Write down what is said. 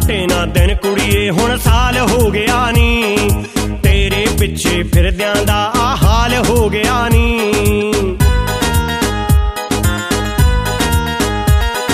ਘਾਟੇ ਨਾ ਦਿਨ ਕੁੜੀਏ ਹੁਣ ਸਾਲ ਹੋ ਗਿਆ ਨੀ, ਤੇਰੇ ਪਿੱਛੇ ਫਿਰਦਿਆਂ ਦਾ ਆ ਹਾਲ ਹੋ ਗਿਆ ਨੀ।